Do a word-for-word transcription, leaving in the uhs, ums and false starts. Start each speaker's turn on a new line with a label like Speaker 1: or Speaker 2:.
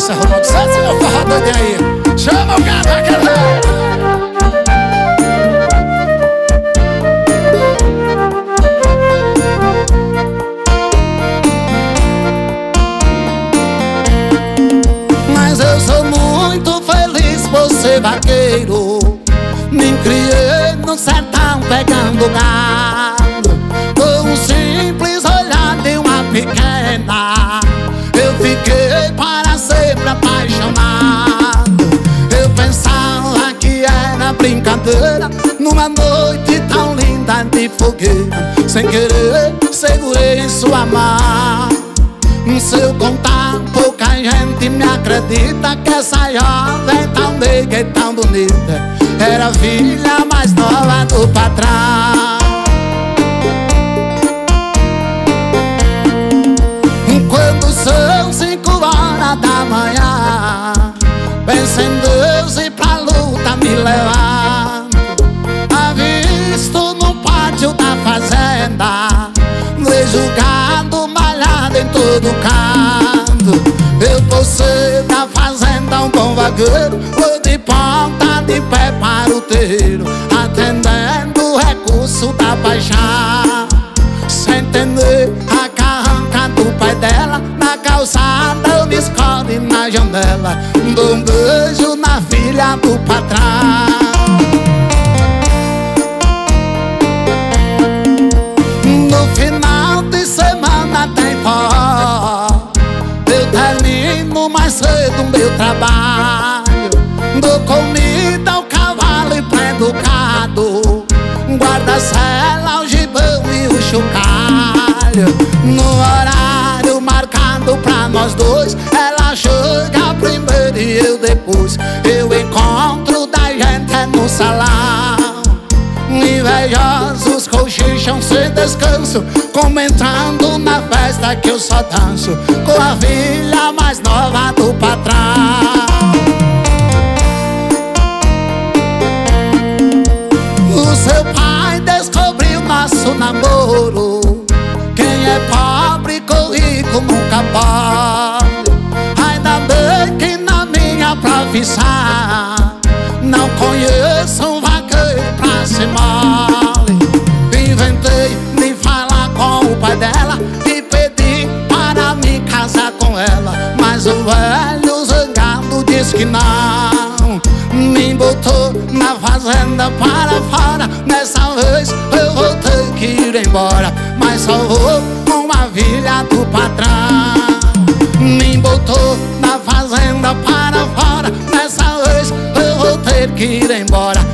Speaker 1: Essa é Romão Santos, meu forró doido aí. Chama o gato, aquele rei. Mas eu sou muito feliz por ser vaqueiro. Me criei no sertão pegando gado. Com um simples olhar de uma pequena, eu fiquei para sempre apaixonado. Eu pensava que era brincadeira, numa noite tão linda de fogueira. Sem querer, segurei sua mão. Se eu contar, pouca gente me acredita que essa jovem tão meiga e tão bonita era a filha mais nova do patrão. Quando são cinco horas da manhã, penso em Deus e pra luta me levanto. Avisto no pátio da fazenda, vejo gado malhado em todo canto. Eu por ser da fazenda um bom vaqueiro, vou de ponta de pé para o terreiro, atendendo o recurso da paixão. Sem entender a carranca do pai dela, na calçada eu me escondo na janela, dou um beijo na filha do patrão. No final de semana tem forró, eu termino mais cedo o meu trabalho. Dou comida ao cavalo e prendo o gado, guarda-sela, o gibão e o chocalho. No horário marcado pra nós dois, ela chega primeiro e eu depois. Eu encontro da gente no salão, invejosos cochicham sem descanso, comentando na festa que eu só danço com a filha mais nova do patrão. O seu pai descobriu nosso namoro, quem é pobre com rico nunca pode. Ainda bem que na minha profissão não conheço um vaqueiro pra ser mole. Inventei de falar com o pai dela e pedi para me casar com ela, mas o velho zangado disse que não. Me botou na fazenda para fora, dessa vez eu vou ter que ir embora, mas só vou com a filha do patrão. Me botou na fazenda para fora, dessa vez eu vou ter que ir embora,